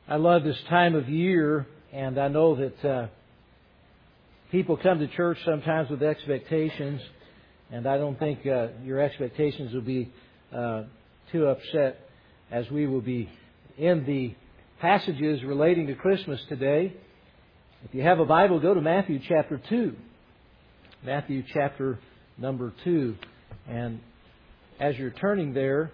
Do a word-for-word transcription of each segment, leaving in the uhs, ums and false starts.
I love this time of year, and I know that uh, people come to church sometimes with expectations, and I don't think uh, your expectations will be uh, too upset as we will be in the passages relating to Christmas today. If you have a Bible, go to Matthew chapter two. Matthew chapter number two. And as you're turning there,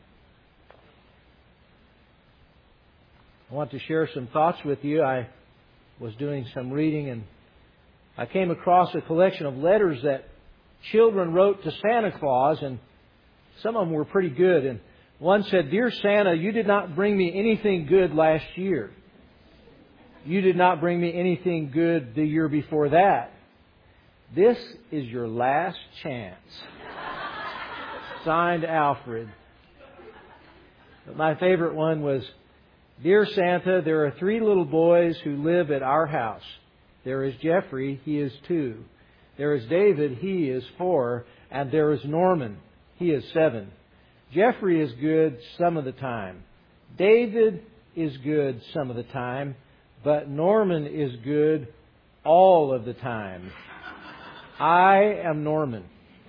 I want to share some thoughts with you. I was doing some reading and I came across a collection of letters that children wrote to Santa Claus, and some of them were pretty good. And one said, "Dear Santa, you did not bring me anything good last year. You did not bring me anything good the year before that. This is your last chance." Signed, Alfred. But my favorite one was, "Dear Santa, there are three little boys who live at our house. There is Jeffrey, he is two. There is David, he is four. And there is Norman, he is seven. Jeffrey is good some of the time. David is good some of the time. But Norman is good all of the time. I am Norman."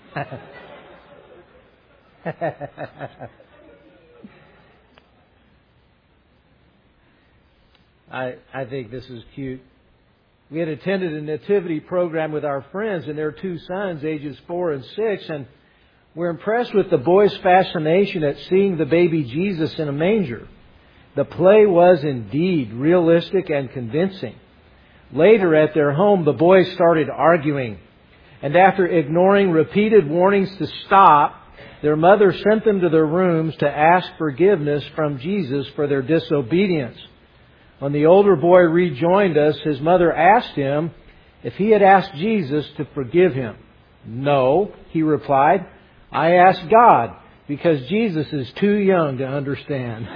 I, I think this is cute. We had attended a nativity program with our friends and their two sons, ages four and six, and we're impressed with the boys' fascination at seeing the baby Jesus in a manger. The play was indeed realistic and convincing. Later at their home, the boys started arguing, and after ignoring repeated warnings to stop, their mother sent them to their rooms to ask forgiveness from Jesus for their disobedience. When the older boy rejoined us, his mother asked him if he had asked Jesus to forgive him. "No," he replied. "I asked God because Jesus is too young to understand."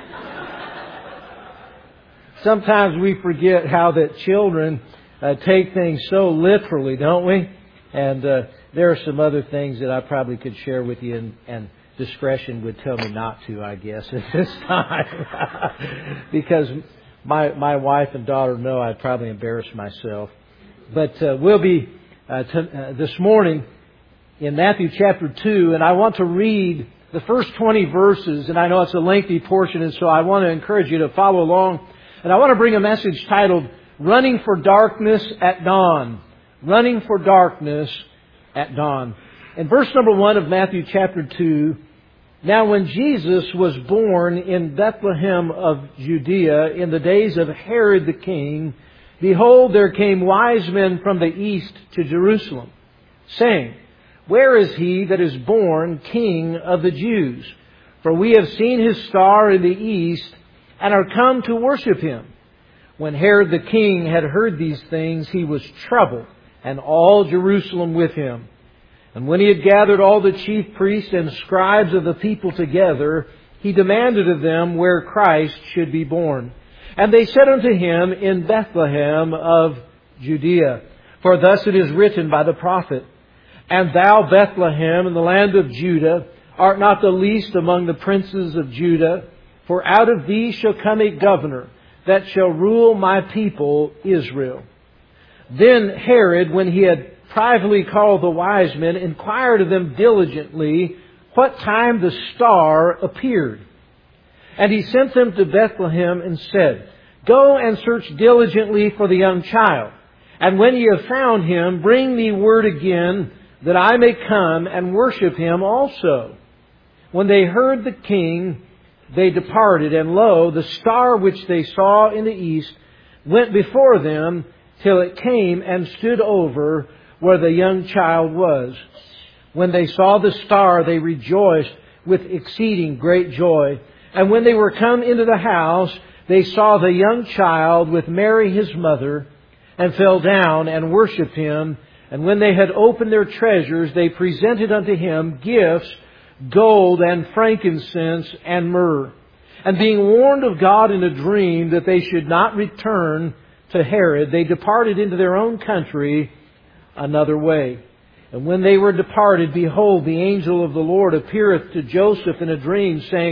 Sometimes we forget how that children uh, take things so literally, don't we? And uh, there are some other things that I probably could share with you, and, and discretion would tell me not to, I guess, at this time. Because my my wife and daughter know I'd probably embarrass myself. But uh, we'll be uh, t- uh, this morning in Matthew chapter two, and I want to read the first twenty verses, and I know it's a lengthy portion, and so I want to encourage you to follow along. And I want to bring a message titled, "Running for Darkness at Dawn." Running for darkness at dawn. In verse number one of Matthew chapter two, "Now when Jesus was born in Bethlehem of Judea in the days of Herod the king, behold, there came wise men from the east to Jerusalem, saying, Where is he that is born King of the Jews? For we have seen his star in the east and are come to worship him. When Herod the king had heard these things, he was troubled, and all Jerusalem with him. And when he had gathered all the chief priests and scribes of the people together, he demanded of them where Christ should be born. And they said unto him, In Bethlehem of Judea. For thus it is written by the prophet, And thou, Bethlehem, in the land of Judah, art not the least among the princes of Judah, for out of thee shall come a governor that shall rule my people Israel. Then Herod, when he had privately called the wise men, inquired of them diligently what time the star appeared. And he sent them to Bethlehem and said, Go and search diligently for the young child. And when ye have found him, bring me word again, that I may come and worship him also. When they heard the king, they departed, and lo, the star which they saw in the east went before them, till it came and stood over where the young child was. When they saw the star, they rejoiced with exceeding great joy. And when they were come into the house, they saw the young child with Mary his mother, and fell down and worshipped him. And when they had opened their treasures, they presented unto him gifts, gold and frankincense and myrrh. And being warned of God in a dream that they should not return to Herod, they departed into their own country another way. And when they were departed, behold, the angel of the Lord appeareth to Joseph in a dream, saying,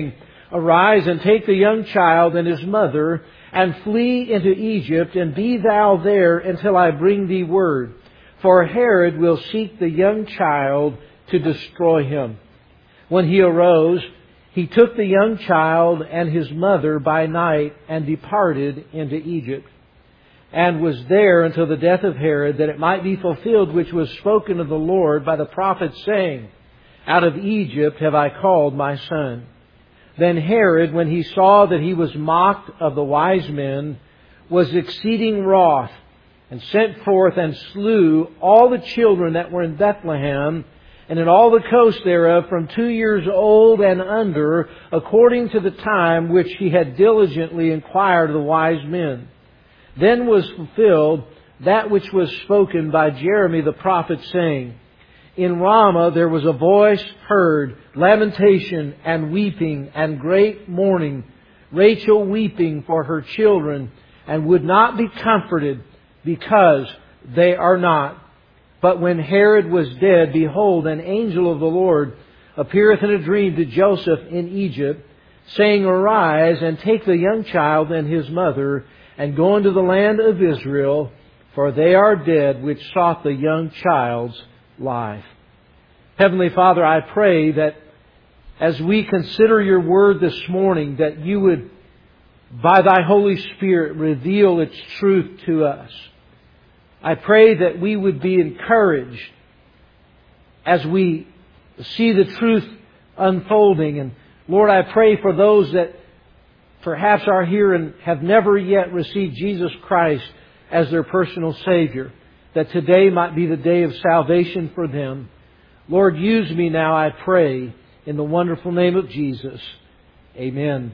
Arise and take the young child and his mother, and flee into Egypt, and be thou there until I bring thee word. For Herod will seek the young child to destroy him. When he arose, he took the young child and his mother by night and departed into Egypt, and was there until the death of Herod, that it might be fulfilled which was spoken of the Lord by the prophet, saying, Out of Egypt have I called my son. Then Herod, when he saw that he was mocked of the wise men, was exceeding wroth, and sent forth and slew all the children that were in Bethlehem, and in all the coast thereof, from two years old and under, according to the time which he had diligently inquired of the wise men. Then was fulfilled that which was spoken by Jeremy the prophet, saying, In Ramah there was a voice heard, lamentation and weeping and great mourning, Rachel weeping for her children, and would not be comforted, because they are not. But when Herod was dead, behold, an angel of the Lord appeareth in a dream to Joseph in Egypt, saying, Arise and take the young child and his mother, and go into the land of Israel, for they are dead which sought the young child's life. Heavenly Father, I pray that as we consider your word this morning, that you would, by thy Holy Spirit, reveal its truth to us. I pray that we would be encouraged as we see the truth unfolding. And Lord, I pray for those that perhaps are here and have never yet received Jesus Christ as their personal Savior, that today might be the day of salvation for them. Lord, use me now, I pray, in the wonderful name of Jesus. Amen.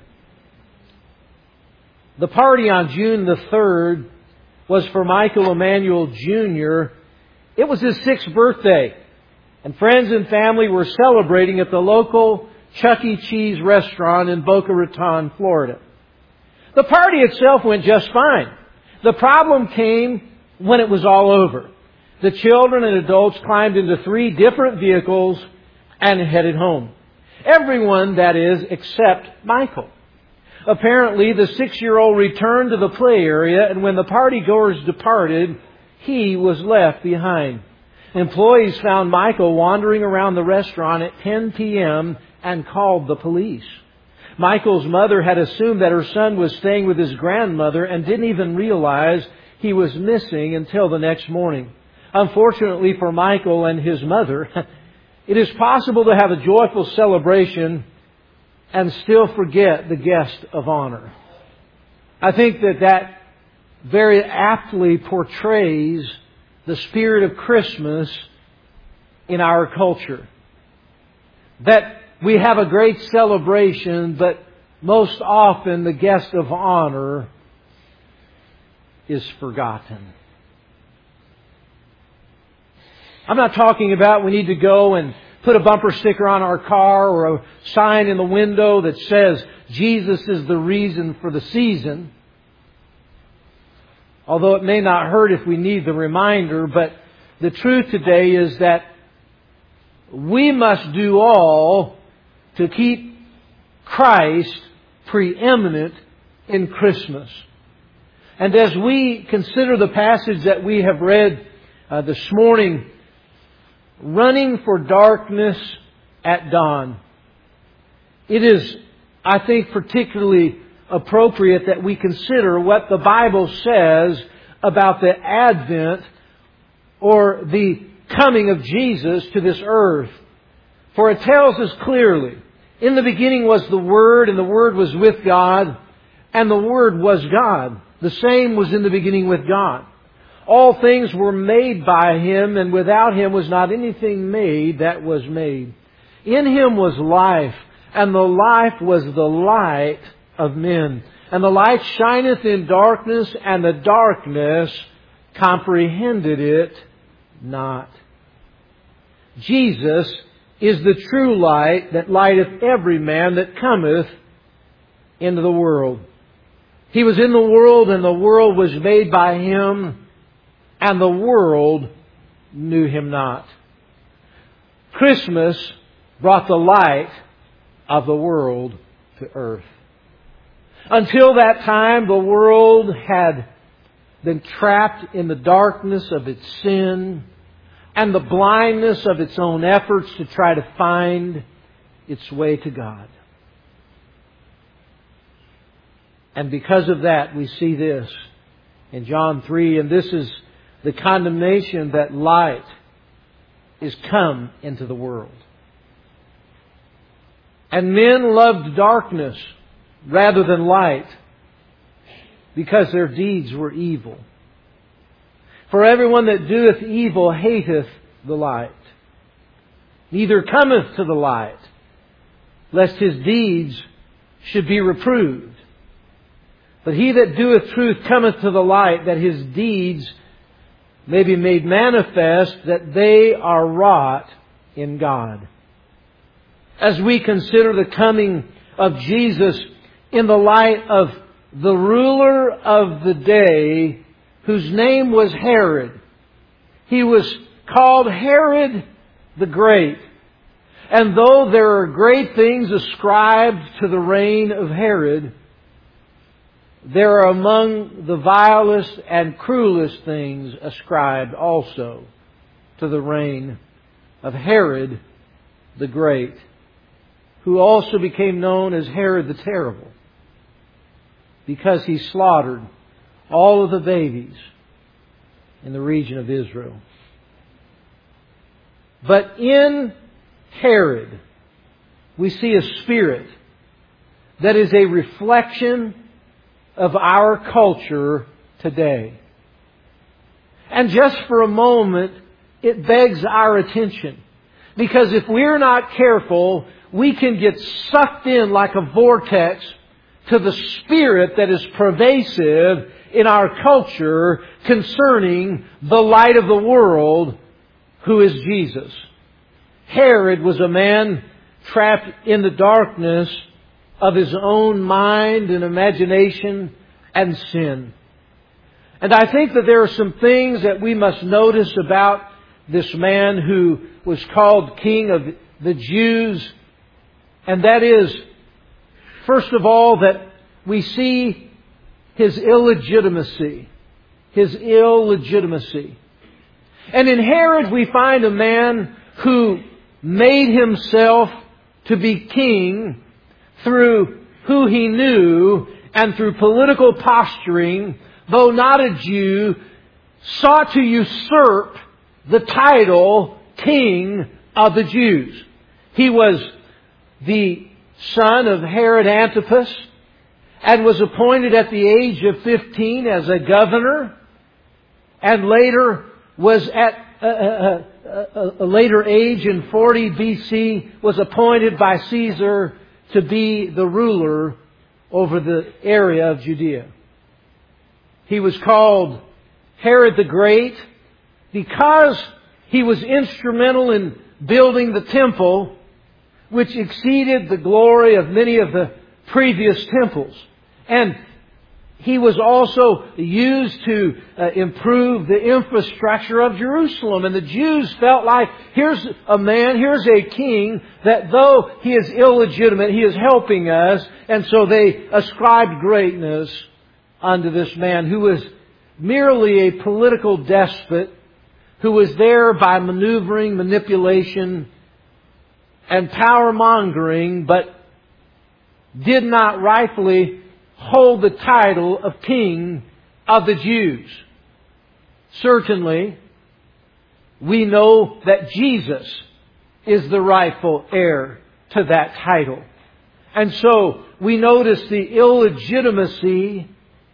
The party on June the third was for Michael Emanuel Junior It was his sixth birthday, and friends and family were celebrating at the local Chuck E. Cheese restaurant in Boca Raton, Florida. The party itself went just fine. The problem came when it was all over. The children and adults climbed into three different vehicles and headed home. Everyone, that is, except Michael. Apparently, the six-year-old returned to the play area, and when the partygoers departed, he was left behind. Employees found Michael wandering around the restaurant at ten p.m. and called the police. Michael's mother had assumed that her son was staying with his grandmother and didn't even realize he was missing until the next morning. Unfortunately for Michael and his mother, it is possible to have a joyful celebration and still forget the guest of honor. I think that that very aptly portrays the spirit of Christmas in our culture. That we have a great celebration, but most often the guest of honor is forgotten. I'm not talking about we need to go and put a bumper sticker on our car or a sign in the window that says Jesus is the reason for the season. Although it may not hurt if we need the reminder, but the truth today is that we must do all to keep Christ preeminent in Christmas. And as we consider the passage that we have read uh, this morning, running for darkness at dawn, it is, I think, particularly appropriate that we consider what the Bible says about the advent or the coming of Jesus to this earth. For it tells us clearly, in the beginning was the Word, and the Word was with God, and the Word was God. The same was in the beginning with God. All things were made by Him, and without Him was not anything made that was made. In Him was life, and the life was the light of men. And the light shineth in darkness, and the darkness comprehended it not. Jesus is the true light that lighteth every man that cometh into the world. He was in the world, and the world was made by Him, and the world knew Him not. Christmas brought the light of the world to earth. Until that time, the world had been trapped in the darkness of its sin and the blindness of its own efforts to try to find its way to God. And because of that, we see this in John three, and this is the condemnation that light is come into the world. And men loved darkness rather than light, because their deeds were evil. For everyone that doeth evil hateth the light, neither cometh to the light, lest his deeds should be reproved. But he that doeth truth cometh to the light, that his deeds may be made manifest, that they are wrought in God. As we consider the coming of Jesus in the light of the ruler of the day, whose name was Herod. He was called Herod the Great. And though there are great things ascribed to the reign of Herod, there are among the vilest and cruelest things ascribed also to the reign of Herod the Great, who also became known as Herod the Terrible, because he slaughtered all of the babies in the region of Israel. But in Herod, we see a spirit that is a reflection of our culture today. And just for a moment, it begs our attention. Because if we're not careful, we can get sucked in like a vortex to the spirit that is pervasive in our culture concerning the light of the world, who is Jesus. Herod was a man trapped in the darkness of his own mind and imagination and sin. And I think that there are some things that we must notice about this man who was called King of the Jews. And that is, first of all, that we see his illegitimacy. His illegitimacy. And in Herod we find a man who made himself to be king through who he knew and through political posturing, though not a Jew, sought to usurp the title King of the Jews. He was the son of Herod Antipas and was appointed at the age of fifteen as a governor, and later was at a, a, a, a later age in forty B C was appointed by Caesar to be the ruler over the area of Judea. He was called Herod the Great because he was instrumental in building the temple, which exceeded the glory of many of the previous temples. And he was also used to uh, improve the infrastructure of Jerusalem. And the Jews felt like, here's a man, here's a king, that though he is illegitimate, he is helping us. And so they ascribed greatness unto this man who was merely a political despot, who was there by maneuvering, manipulation, and power-mongering, but did not rightfully hold the title of King of the Jews. Certainly, we know that Jesus is the rightful heir to that title. And so, we notice the illegitimacy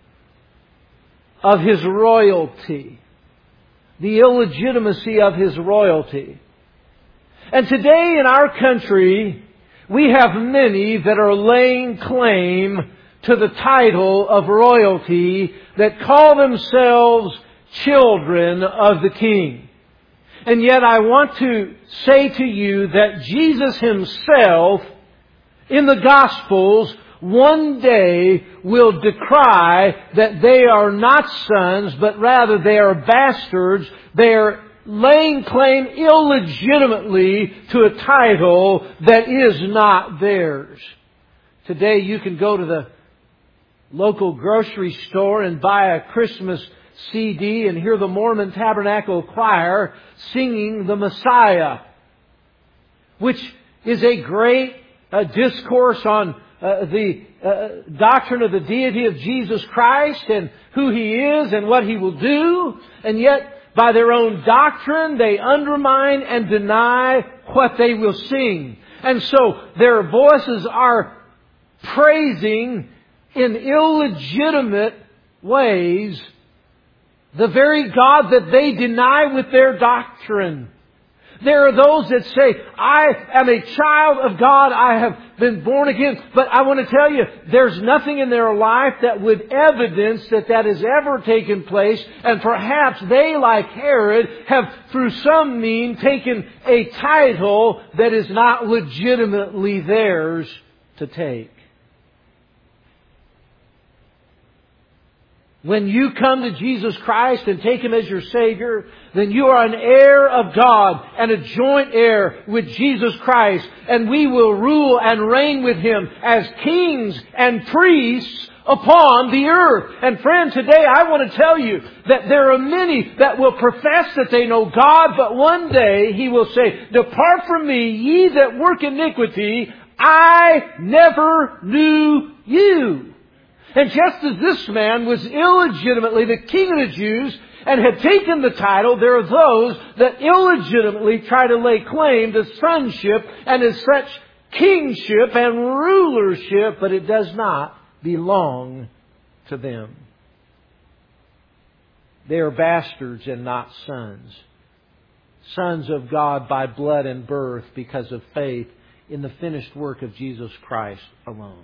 of His royalty. The illegitimacy of His royalty. And today in our country, we have many that are laying claim to the title of royalty that call themselves children of the King. And yet I want to say to you that Jesus Himself in the Gospels one day will decry that they are not sons, but rather they are bastards. They are laying claim illegitimately to a title that is not theirs. Today you can go to the local grocery store and buy a Christmas C D and hear the Mormon Tabernacle Choir singing the Messiah, which is a great uh, discourse on uh, the uh, doctrine of the deity of Jesus Christ and who He is and what He will do. And yet, by their own doctrine, they undermine and deny what they will sing. And so their voices are praising in illegitimate ways the very God that they deny with their doctrine. There are those that say, I am a child of God, I have been born again. But I want to tell you, there's nothing in their life that would evidence that that has ever taken place. And perhaps they, like Herod, have through some mean taken a title that is not legitimately theirs to take. When you come to Jesus Christ and take Him as your Savior, then you are an heir of God and a joint heir with Jesus Christ. And we will rule and reign with Him as kings and priests upon the earth. And friend, today I want to tell you that there are many that will profess that they know God, but one day He will say, "Depart from me, ye that work iniquity, I never knew you." And just as this man was illegitimately the king of the Jews and had taken the title, there are those that illegitimately try to lay claim to sonship and as such kingship and rulership, but it does not belong to them. They are bastards and not sons. Sons of God by blood and birth because of faith in the finished work of Jesus Christ alone.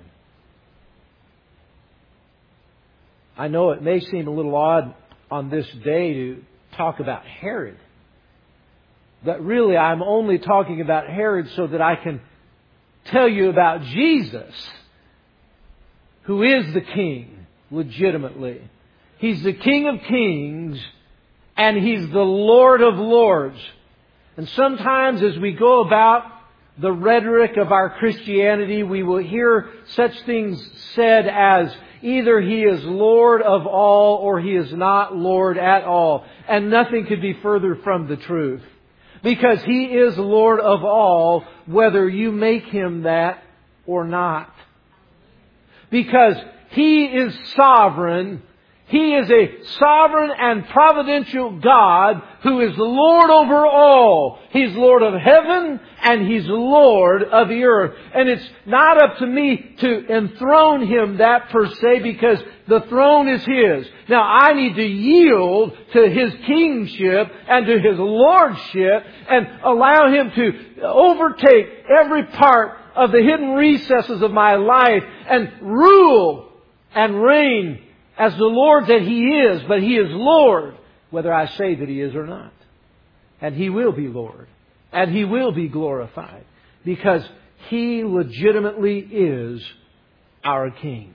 I know it may seem a little odd on this day to talk about Herod. But really I'm only talking about Herod so that I can tell you about Jesus, who is the King, legitimately. He's the King of Kings and He's the Lord of Lords. And sometimes as we go about the rhetoric of our Christianity, we will hear such things said as, either He is Lord of all or He is not Lord at all. And nothing could be further from the truth. Because He is Lord of all, whether you make Him that or not. Because He is sovereign. He is a sovereign and providential God who is Lord over all. He's Lord of heaven and He's Lord of the earth. And it's not up to me to enthrone Him that per se, because the throne is His. Now I need to yield to His kingship and to His lordship and allow Him to overtake every part of the hidden recesses of my life and rule and reign as the Lord that He is. But He is Lord, whether I say that He is or not. And He will be Lord. And He will be glorified. Because He legitimately is our King.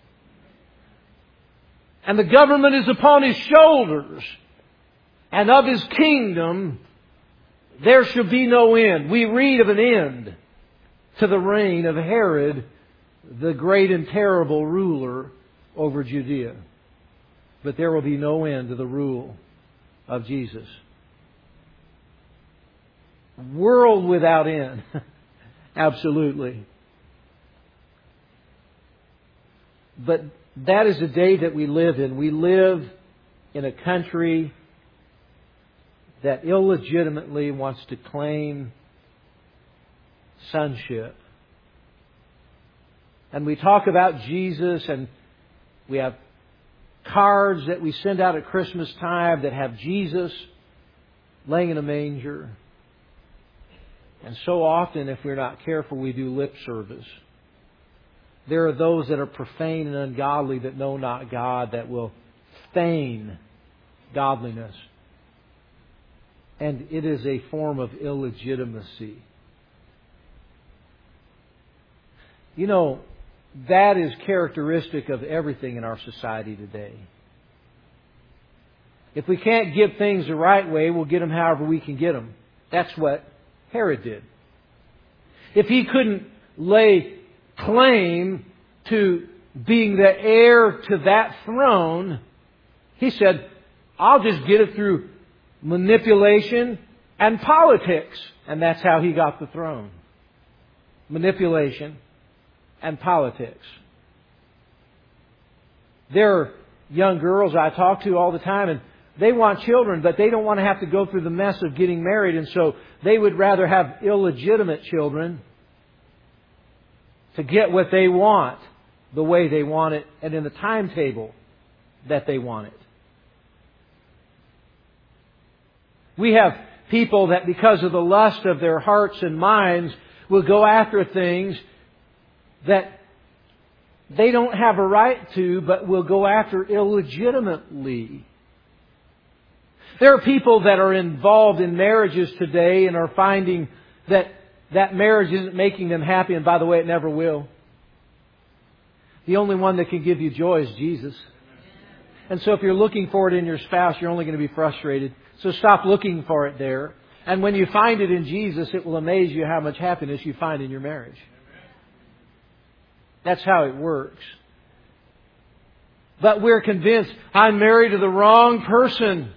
And the government is upon His shoulders. And of His kingdom there shall be no end. We read of an end to the reign of Herod, the great and terrible ruler over Judea. But there will be no end to the rule of Jesus. World without end. Absolutely. But that is the day that we live in. We live in a country that illegitimately wants to claim sonship. And we talk about Jesus, and we have cards that we send out at Christmas time that have Jesus laying in a manger. And so often, if we're not careful, we do lip service. There are those that are profane and ungodly that know not God, that will feign godliness. And it is a form of illegitimacy. You know, that is characteristic of everything in our society today. If we can't get things the right way, we'll get them however we can get them. That's what Herod did. If he couldn't lay claim to being the heir to that throne, he said, I'll just get it through manipulation and politics. And that's how he got the throne. Manipulation and politics. There are young girls I talk to all the time, and they want children, but they don't want to have to go through the mess of getting married, and so they would rather have illegitimate children to get what they want the way they want it and in the timetable that they want it. We have people that because of the lust of their hearts and minds will go after things that they don't have a right to, but will go after illegitimately. There are people that are involved in marriages today and are finding that that marriage isn't making them happy, and by the way, it never will. The only one that can give you joy is Jesus. And so if you're looking for it in your spouse, you're only going to be frustrated. So stop looking for it there. And when you find it in Jesus, it will amaze you how much happiness you find in your marriage. That's how it works. But we're convinced, I'm married to the wrong person.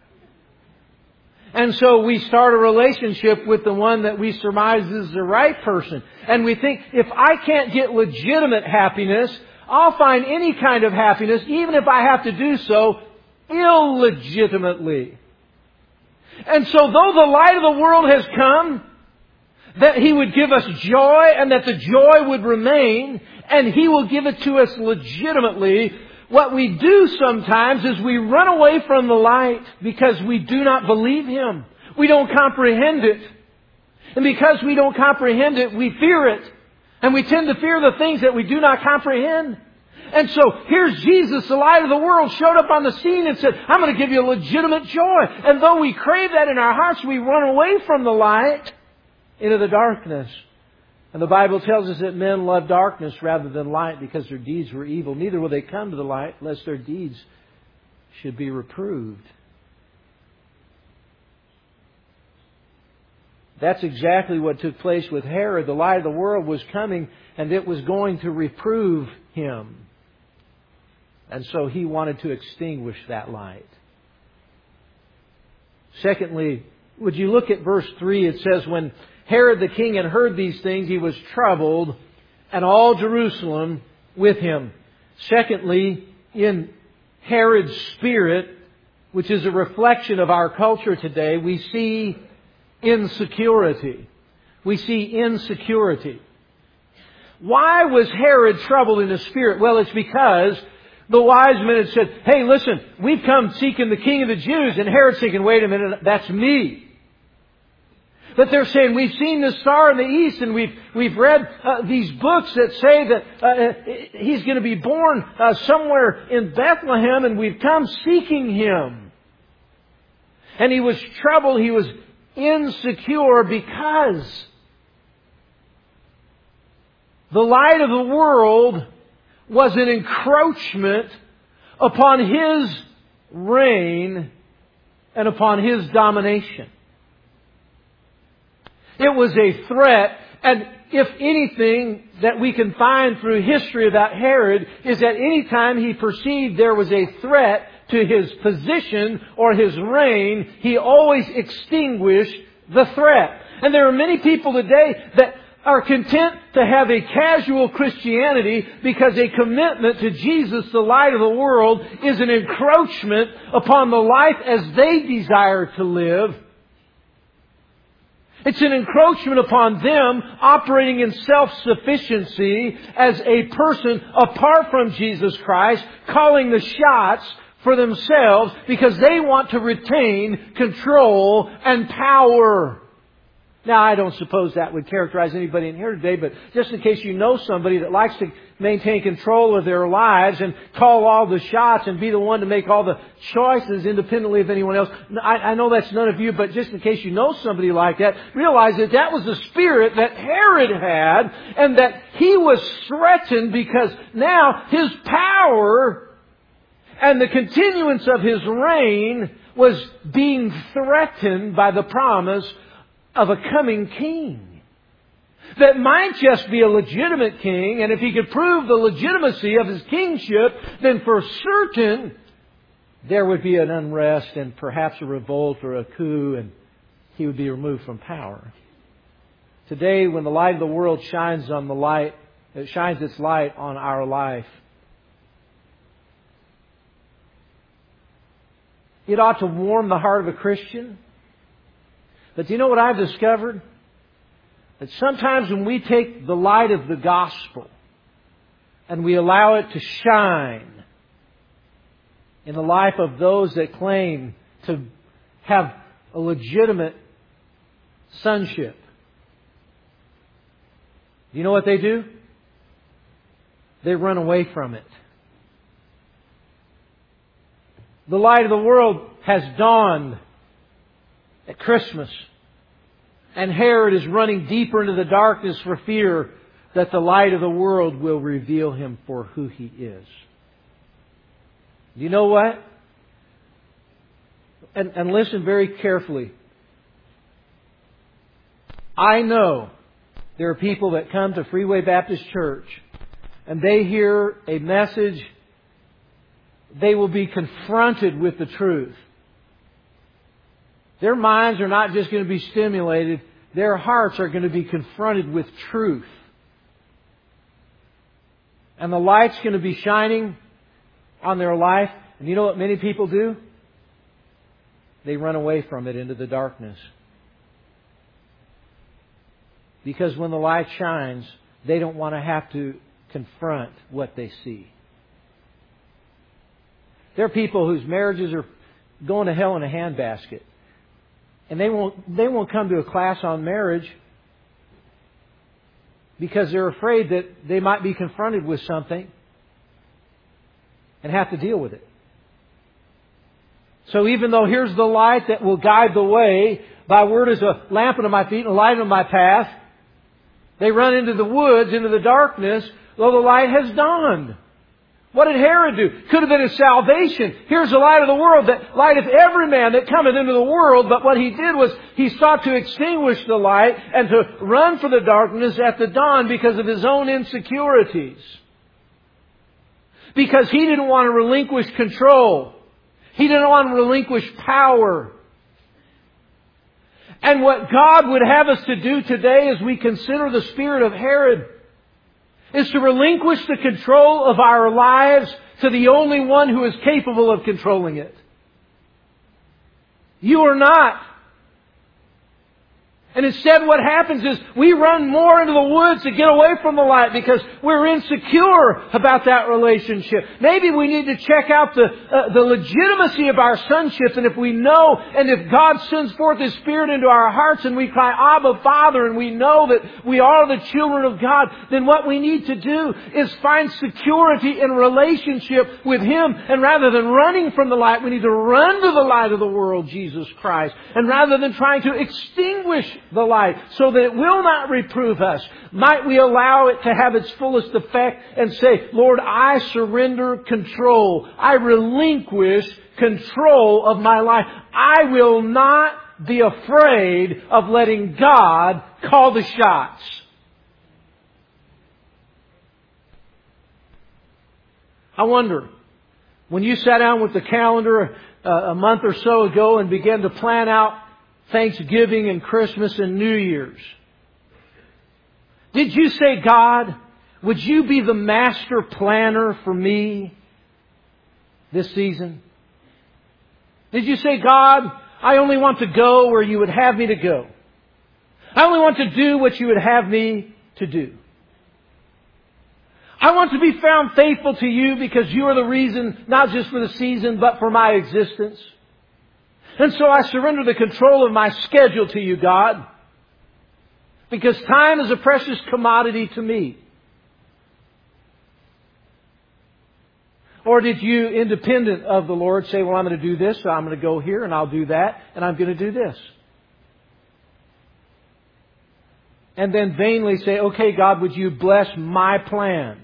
And so we start a relationship with the one that we surmise is the right person. And we think, if I can't get legitimate happiness, I'll find any kind of happiness, even if I have to do so illegitimately. And so though the light of the world has come, that He would give us joy and that the joy would remain, and He will give it to us legitimately, what we do sometimes is we run away from the light because we do not believe Him. We don't comprehend it. And because we don't comprehend it, we fear it. And we tend to fear the things that we do not comprehend. And so here's Jesus, the light of the world, showed up on the scene and said, I'm going to give you legitimate joy. And though we crave that in our hearts, we run away from the light into the darkness. And the Bible tells us that men love darkness rather than light because their deeds were evil. Neither will they come to the light lest their deeds should be reproved. That's exactly what took place with Herod. The light of the world was coming and it was going to reprove him. And so he wanted to extinguish that light. Secondly, would you look at verse three? It says, when Herod the king had heard these things, he was troubled, and all Jerusalem with him. Secondly, in Herod's spirit, which is a reflection of our culture today, we see insecurity. We see insecurity. Why was Herod troubled in his spirit? Well, it's because the wise men had said, hey, listen, we've come seeking the King of the Jews. And Herod's thinking, wait a minute, that's me. That they're saying, we've seen the star in the east and we've we've read uh, these books that say that uh, He's going to be born uh, somewhere in Bethlehem, and we've come seeking Him. And he was troubled, he was insecure because the light of the world was an encroachment upon His reign and upon His domination. It was a threat, and if anything that we can find through history about Herod is that any time he perceived there was a threat to his position or his reign, he always extinguished the threat. And there are many people today that are content to have a casual Christianity because a commitment to Jesus, the light of the world, is an encroachment upon the life as they desire to live. It's an encroachment upon them operating in self-sufficiency as a person apart from Jesus Christ, calling the shots for themselves because they want to retain control and power. Now, I don't suppose that would characterize anybody in here today, but just in case you know somebody that likes to maintain control of their lives and call all the shots and be the one to make all the choices independently of anyone else. I, I know that's none of you, but just in case you know somebody like that, realize that that was the spirit that Herod had, and that he was threatened because now his power and the continuance of his reign was being threatened by the promise of a coming king. that might just be a legitimate king, and if he could prove the legitimacy of his kingship, then for certain there would be an unrest and perhaps a revolt or a coup, and he would be removed from power. Today, when the light of the world shines on the light, it shines its light on our life, it ought to warm the heart of a Christian. But do you know what I've discovered? That sometimes when we take the light of the gospel and we allow it to shine in the life of those that claim to have a legitimate sonship, do you know what they do? They run away from it. The light of the world has dawned at Christmas, and Herod is running deeper into the darkness for fear that the light of the world will reveal him for who he is. You know what? And, and listen very carefully. I know there are people that come to Freeway Baptist Church and they hear a message. They will be confronted with the truth. Their minds are not just going to be stimulated. Their hearts are going to be confronted with truth. And the light's going to be shining on their life. And you know what many people do? They run away from it into the darkness. Because when the light shines, they don't want to have to confront what they see. There are people whose marriages are going to hell in a handbasket. And they won't, they won't come to a class on marriage because they're afraid that they might be confronted with something and have to deal with it. So even though here's the light that will guide the way, Thy word is a lamp unto my feet and a light unto my path, they run into the woods, into the darkness, though the light has dawned. What did Herod do? Could have been his salvation. Here's the light of the world that lighteth every man that cometh into the world. But what he did was he sought to extinguish the light and to run for the darkness at the dawn because of his own insecurities. Because he didn't want to relinquish control. He didn't want to relinquish power. And what God would have us to do today as we consider the spirit of Herod is to relinquish the control of our lives to the only one who is capable of controlling it. You are not. And instead what happens is we run more into the woods to get away from the light because we're insecure about that relationship. Maybe we need to check out the uh, the legitimacy of our sonship. And if we know, and if God sends forth His Spirit into our hearts and we cry, Abba, Father, and we know that we are the children of God, then what we need to do is find security in relationship with Him. And rather than running from the light, we need to run to the light of the world, Jesus Christ. And rather than trying to extinguish the light so that it will not reprove us, might we allow it to have its fullest effect and say, Lord, I surrender control. I relinquish control of my life. I will not be afraid of letting God call the shots. I wonder, when you sat down with the calendar uh, a month or so ago and began to plan out Thanksgiving and Christmas and New Year's, did you say, God, would you be the master planner for me this season? Did you say, God, I only want to go where you would have me to go. I only want to do what you would have me to do. I want to be found faithful to you because you are the reason, not just for the season, but for my existence. And so I surrender the control of my schedule to you, God, because time is a precious commodity to me. Or did you, independent of the Lord, say, well, I'm going to do this, so I'm going to go here, and I'll do that, and I'm going to do this. And then vainly say, okay, God, would you bless my plan?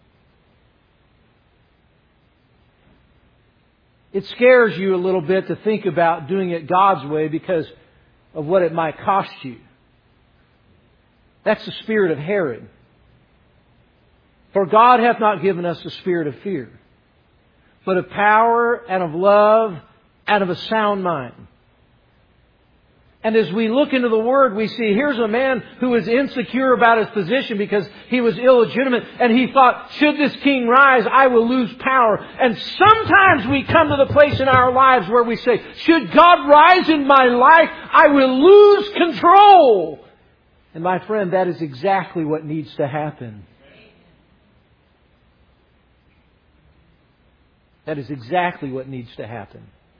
It scares you a little bit to think about doing it God's way because of what it might cost you. That's the spirit of Herod. For God hath not given us the spirit of fear, but of power and of love and of a sound mind. And as we look into the Word, we see here's a man who was insecure about his position because he was illegitimate. And he thought, should this king rise, I will lose power. And sometimes we come to the place in our lives where we say, should God rise in my life, I will lose control. And my friend, that is exactly what needs to happen. That is exactly what needs to happen.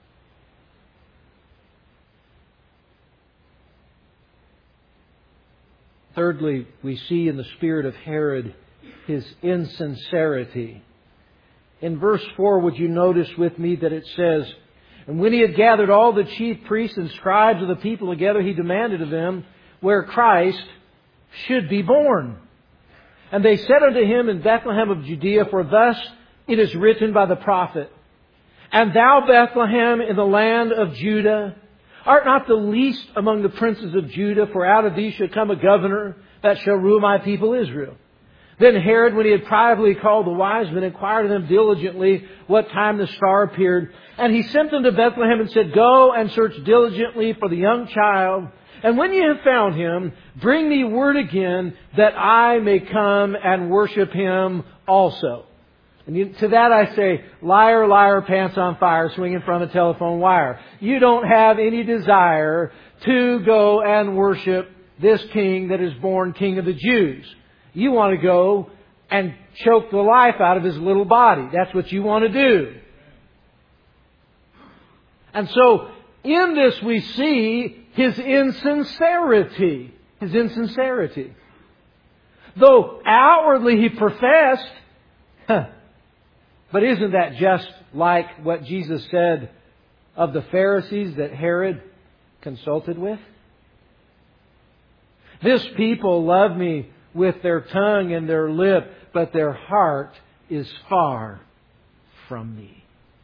Thirdly, we see in the spirit of Herod his insincerity. In verse four, would you notice with me that it says, and when he had gathered all the chief priests and scribes of the people together, he demanded of them where Christ should be born. And they said unto him, in Bethlehem of Judea, for thus it is written by the prophet, and thou, Bethlehem, in the land of Judah, art not the least among the princes of Judah, for out of thee shall come a governor that shall rule my people Israel. Then Herod, when he had privately called the wise men, inquired of them diligently what time the star appeared. And he sent them to Bethlehem and said, go and search diligently for the young child. And when you have found him, bring me word again that I may come and worship him also. And you, to that I say, liar, liar, pants on fire, swinging from a telephone wire. You don't have any desire to go and worship this king that is born King of the Jews. You want to go and choke the life out of his little body. That's what you want to do. And so, in this we see his insincerity. His insincerity. Though outwardly he professed, huh, but isn't that just like what Jesus said of the Pharisees that Herod consulted with? This people love me with their tongue and their lip, but their heart is far from me.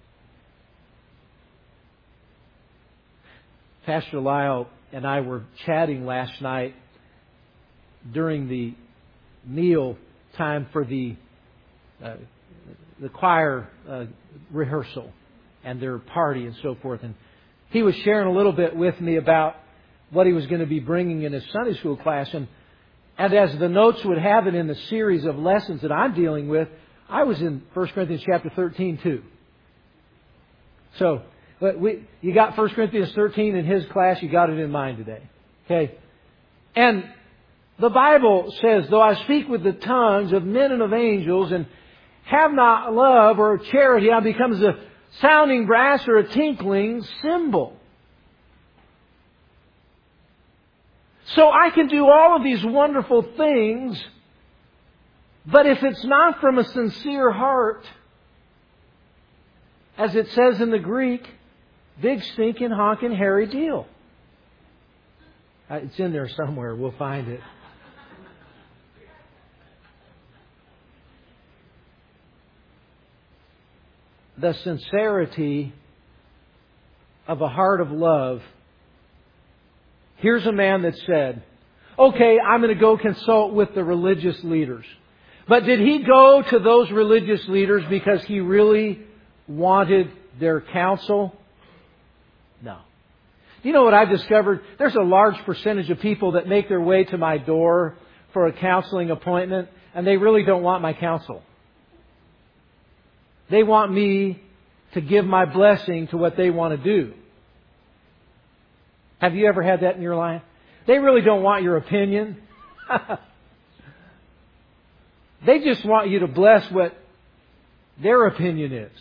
Pastor Lyle and I were chatting last night during the meal time for the uh, the choir uh, rehearsal and their party and so forth. And he was sharing a little bit with me about what he was going to be bringing in his Sunday school class. And, and as the notes would have it in the series of lessons that I'm dealing with, I was in First Corinthians chapter thirteen too. So but we, you got First Corinthians thirteen in his class, you got it in mine today. Okay? And the Bible says, though I speak with the tongues of men and of angels and have not love or charity, I become as a sounding brass or a tinkling cymbal. So I can do all of these wonderful things, but if it's not from a sincere heart, as it says in the Greek, big stinking honking hairy deal. It's in there somewhere. We'll find it. The sincerity of a heart of love. Here's a man that said, okay, I'm going to go consult with the religious leaders. But did he go to those religious leaders because he really wanted their counsel? No. You know what I've discovered? There's a large percentage of people that make their way to my door for a counseling appointment, and they really don't want my counsel. They want me to give my blessing to what they want to do. Have you ever had that in your life? They really don't want your opinion. They just want you to bless what their opinion is.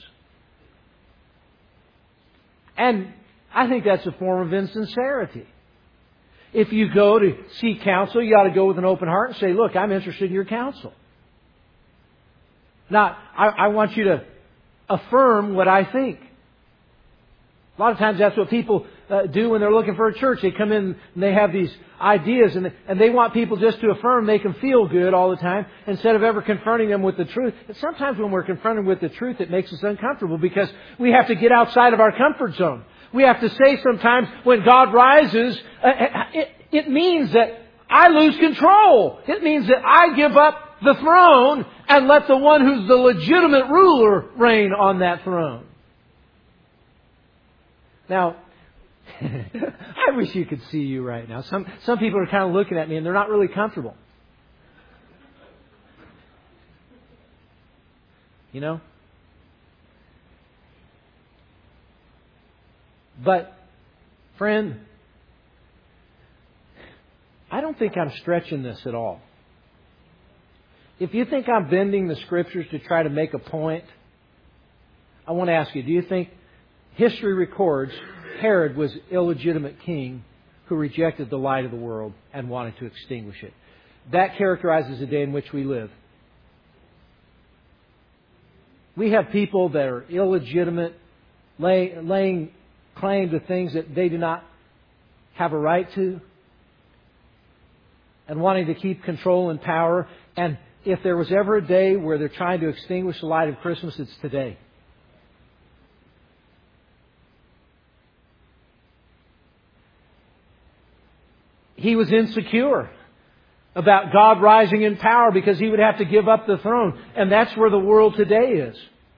And I think that's a form of insincerity. If you go to seek counsel, you ought to go with an open heart and say, look, I'm interested in your counsel. Now, I, I want you to affirm what I think. A lot of times that's what people uh, do when they're looking for a church. They come in and they have these ideas and, and they want people just to affirm, make them feel good all the time instead of ever confronting them with the truth. And sometimes when we're confronted with the truth, it makes us uncomfortable because we have to get outside of our comfort zone. We have to say sometimes when God rises, uh, it, it means that I lose control. It means that I give up the throne and let the one who's the legitimate ruler reign on that throne. Now, I wish you could see you right now. Some, some people are kind of looking at me and they're not really comfortable. You know? But, friend, I don't think I'm stretching this at all. If you think I'm bending the Scriptures to try to make a point, I want to ask you, do you think history records Herod was an illegitimate king who rejected the light of the world and wanted to extinguish it? That characterizes the day in which we live. We have people that are illegitimate, lay, laying claim to things that they do not have a right to, and wanting to keep control and power. And if there was ever a day where they're trying to extinguish the light of Christmas, it's today. He was insecure about God rising in power because he would have to give up the throne. And that's where the world today is.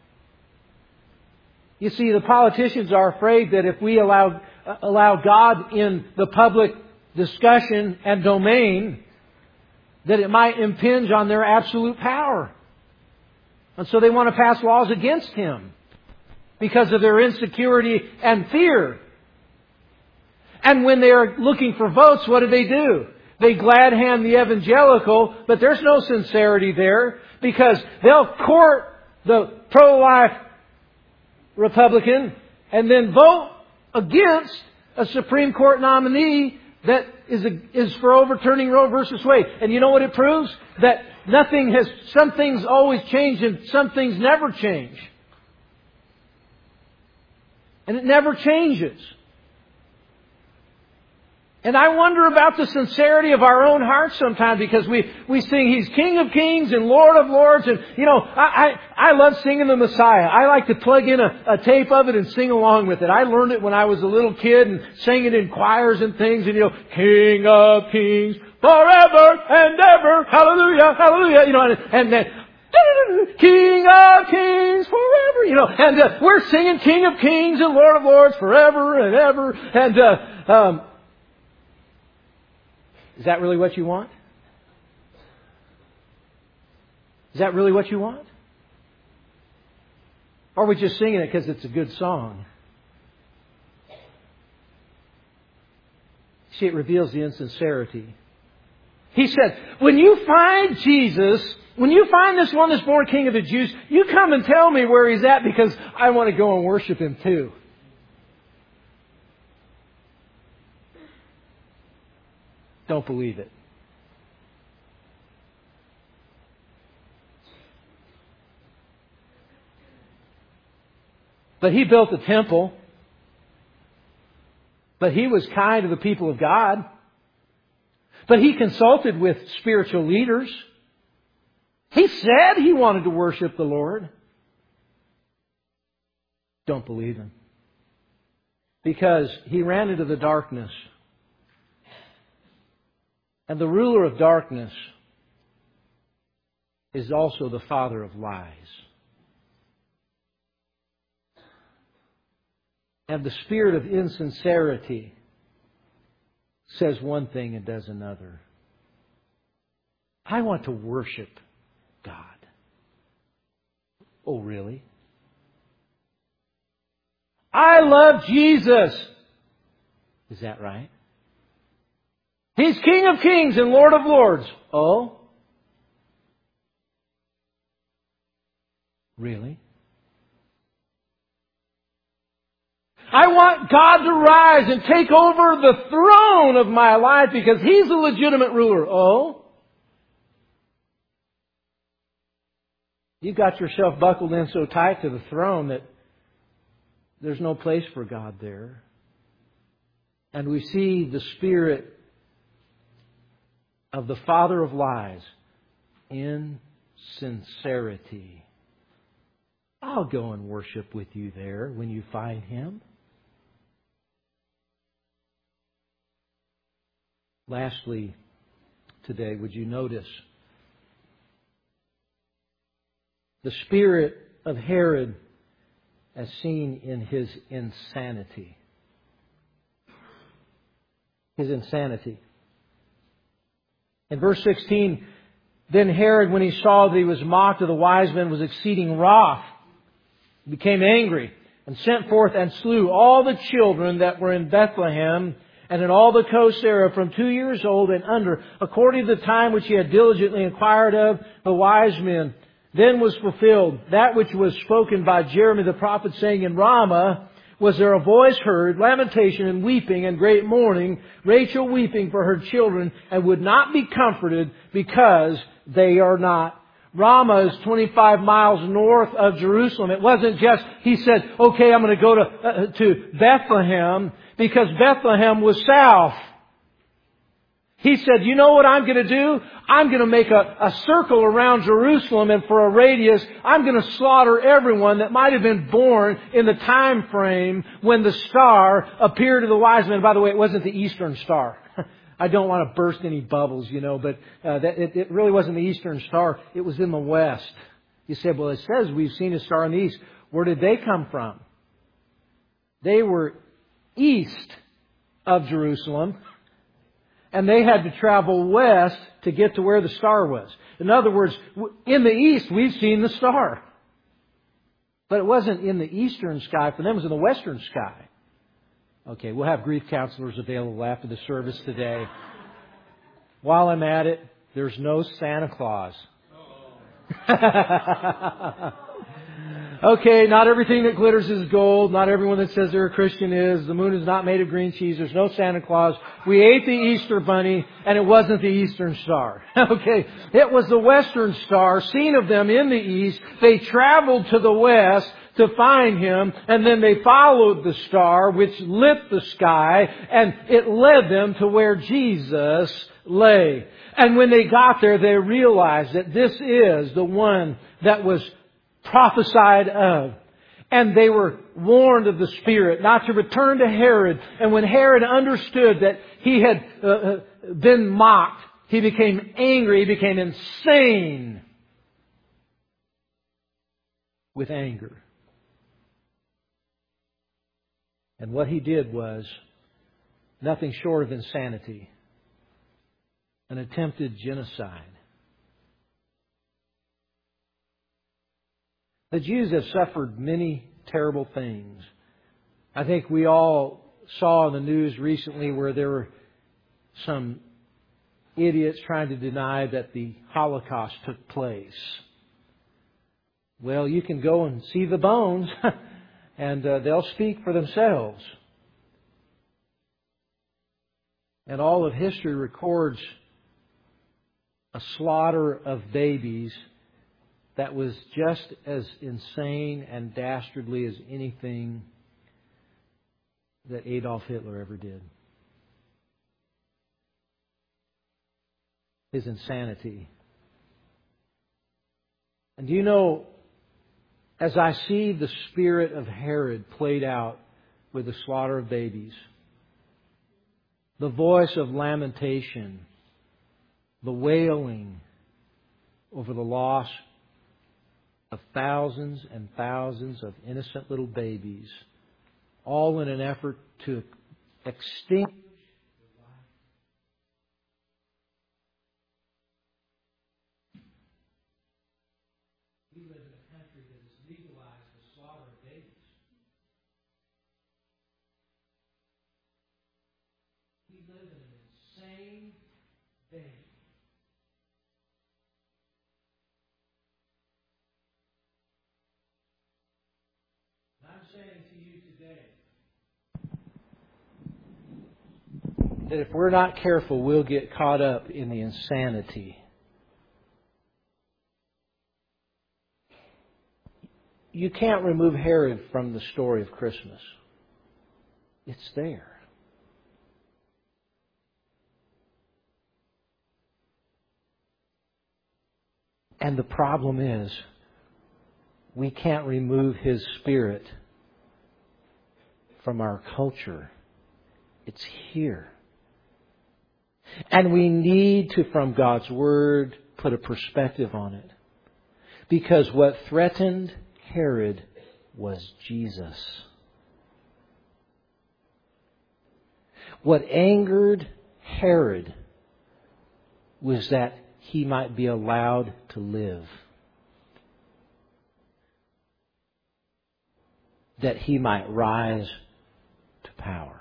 You see, the politicians are afraid that if we allow, uh, allow God in the public discussion and domain, that it might impinge on their absolute power. And so they want to pass laws against Him because of their insecurity and fear. And when they are looking for votes, what do they do? They glad hand the evangelical, but there's no sincerity there because they'll court the pro-life Republican and then vote against a Supreme Court nominee that is, a, is for overturning Roe versus Wade. And you know what it proves? That nothing has, some things always change and some things never change. And it never changes. And I wonder about the sincerity of our own hearts sometimes because we, we sing He's King of Kings and Lord of Lords. And, you know, I, I, I love singing the Messiah. I like to plug in a, a tape of it and sing along with it. I learned it when I was a little kid and sang it in choirs and things. And, you know, King of Kings forever and ever. Hallelujah, hallelujah. You know, and, and then King of Kings forever. You know, and uh, we're singing King of Kings and Lord of Lords forever and ever. And, uh, um, Is that really what you want? Is that really what you want? Or are we just singing it because it's a good song? See, it reveals the insincerity. He said, when you find Jesus, when you find this one that's born King of the Jews, you come and tell me where He's at because I want to go and worship Him too. Don't believe it. But He built a temple. But He was kind to the people of God. But He consulted with spiritual leaders. He said He wanted to worship the Lord. Don't believe Him. Because He ran into the darkness. And the ruler of darkness is also the father of lies. And the spirit of insincerity says one thing and does another. I want to worship God. Oh, really? I love Jesus. Is that right? He's King of Kings and Lord of Lords. Oh? Really? I want God to rise and take over the throne of my life because He's the legitimate ruler. Oh? You got yourself buckled in so tight to the throne that there's no place for God there. And we see the spirit of the father of lies, insincerity. I'll go and worship with you there when you find Him. Lastly, today, would you notice? The spirit of Herod as seen in his insanity. His insanity. In verse sixteen, then Herod, when he saw that he was mocked of the wise men, was exceeding wroth, became angry, and sent forth and slew all the children that were in Bethlehem and in all the coast thereof from two years old and under, according to the time which he had diligently inquired of the wise men. Then was fulfilled that which was spoken by Jeremy the prophet, saying, in Ramah was there a voice heard, lamentation and weeping and great mourning, Rachel weeping for her children, and would not be comforted because they are not. Ramah is twenty-five miles north of Jerusalem. It wasn't just, he said, okay, I'm going to go to, uh, to Bethlehem, because Bethlehem was south. He said, you know what I'm going to do? I'm going to make a, a circle around Jerusalem, and for a radius, I'm going to slaughter everyone that might have been born in the time frame when the star appeared to the wise men. By the way, it wasn't the Eastern Star. I don't want to burst any bubbles, you know, but uh, that, it, it really wasn't the Eastern Star. It was in the west. You said, well, it says we've seen a star in the east. Where did they come from? They were east of Jerusalem, and they had to travel west to get to where the star was. In other words, in the east, we've seen the star. But it wasn't in the eastern sky for them, it was in the western sky. Okay, we'll have grief counselors available after the service today. While I'm at it, there's no Santa Claus. Okay, not everything that glitters is gold. Not everyone that says they're a Christian is. The moon is not made of green cheese. There's no Santa Claus. We ate the Easter bunny, and it wasn't the Eastern Star. Okay, it was the Western Star, seen of them in the east. They traveled to the west to find Him, and then they followed the star, which lit the sky, and it led them to where Jesus lay. And when they got there, they realized that this is the one that was prophesied of. And they were warned of the Spirit not to return to Herod. And when Herod understood that he had uh, been mocked, he became angry, he became insane with anger. And what he did was nothing short of insanity, an attempted genocide. The Jews have suffered many terrible things. I think we all saw in the news recently where there were some idiots trying to deny that the Holocaust took place. Well, you can go and see the bones, and uh, they'll speak for themselves. And all of history records a slaughter of babies that was just as insane and dastardly as anything that Adolf Hitler ever did. His insanity. And do you know, as I see the spirit of Herod played out with the slaughter of babies, the voice of lamentation, the wailing over the loss of thousands and thousands of innocent little babies, all in an effort to extinguish the life. We live in a country that has legalized the slaughter of babies. We live in an insane day. Saying to you today that if we're not careful, we'll get caught up in the insanity. You can't remove Herod from the story of Christmas. It's there. And the problem is, we can't remove His Spirit from our culture. It's here. And we need to, from God's Word, put a perspective on it. Because what threatened Herod was Jesus. What angered Herod was that he might be allowed to live. That he might rise to power.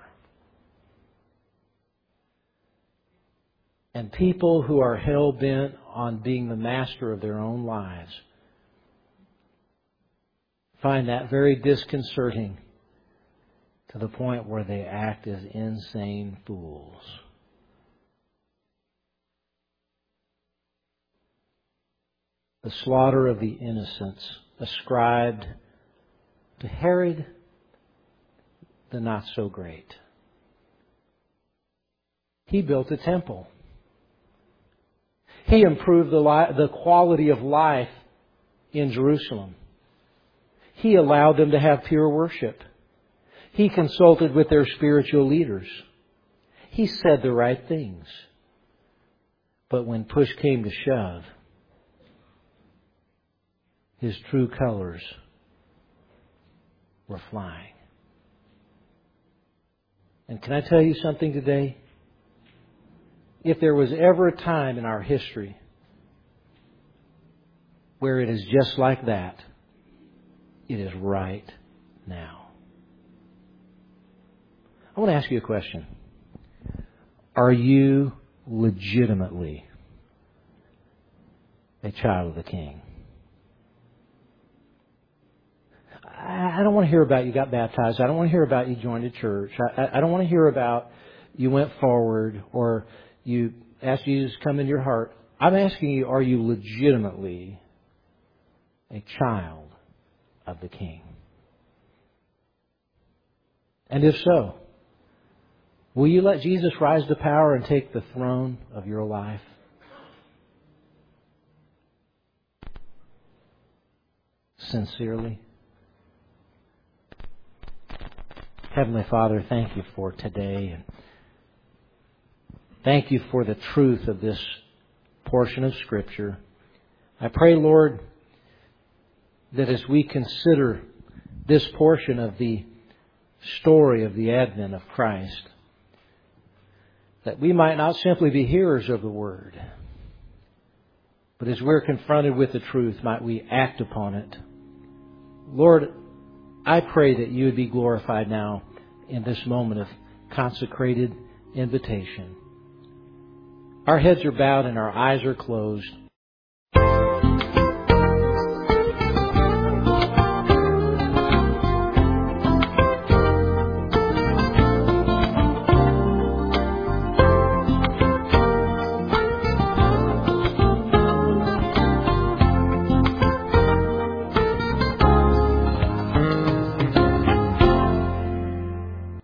And people who are hell-bent on being the master of their own lives find that very disconcerting to the point where they act as insane fools. The slaughter of the innocents ascribed to Herod the not-so-great. He built a temple. He improved the, li- the quality of life in Jerusalem. He allowed them to have pure worship. He consulted with their spiritual leaders. He said the right things. But when push came to shove, his true colors were flying. And can I tell you something today? If there was ever a time in our history where it is just like that, it is right now. I want to ask you a question. Are you legitimately a child of the King? I don't want to hear about you got baptized. I don't want to hear about you joined a church. I, I don't want to hear about you went forward or you asked Jesus to come in your heart. I'm asking you, are you legitimately a child of the King? And if so, will you let Jesus rise to power and take the throne of your life? Sincerely. Heavenly Father, thank you for today. And thank you for the truth of this portion of Scripture. I pray, Lord, that as we consider this portion of the story of the advent of Christ, that we might not simply be hearers of the Word, but as we're confronted with the truth, might we act upon it. Lord, I pray that you would be glorified now in this moment of consecrated invitation. Our heads are bowed and our eyes are closed.